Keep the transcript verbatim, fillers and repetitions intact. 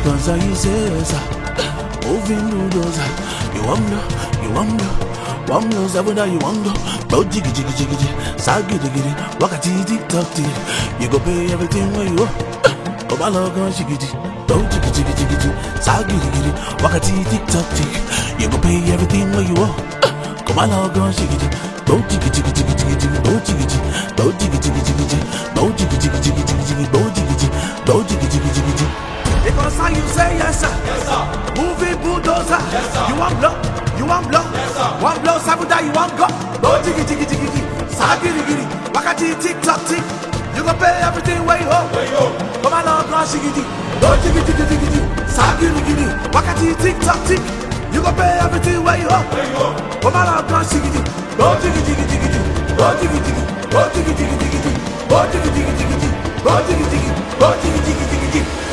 Cause I you say, sir, moving bulldozer. You want me, you want me. One knows that you want to go jiggy jiggy jiggy jiggy, sagi jiggy, wakati tick tock tick. You go pay everything where you are. Oh my lord, go jiggy jiggy, go jiggy jiggy jiggy jiggy, sagi jiggy, wakati tick tock tick. You go pay everything where you are. Oh my lord, go jiggy jiggy, go jiggy jiggy jiggy jiggy jiggy, go jiggy jiggy, go jiggy jiggy jiggy jiggy, go jiggy jiggy jiggy jiggy jiggy, go jiggy jiggy, go jiggy jiggy jiggy jiggy. Because how you say yes sir, Yes sir. moving bulldozer. Yes sir. You want blow, you want blow. Yes sir. One blow, sabuda, you want go. Go jiggy jiggy jiggy jiggy, sagiri giri, wakati tick tock tick. You go pay everything where you owe. Where you owe. Come on now, go jiggy, go jiggy jiggy jiggy jiggy, sagiri giri, wakati tick tock tick. You go pay everything where you owe. Where you owe. Come on now, go jiggy, go jiggy jiggy jiggy jiggy, go jiggy jiggy, go jiggy jiggy jiggy jiggy, go jiggy jiggy jiggy jiggy, go jiggy jiggy, go jiggy jiggy jiggy jiggy.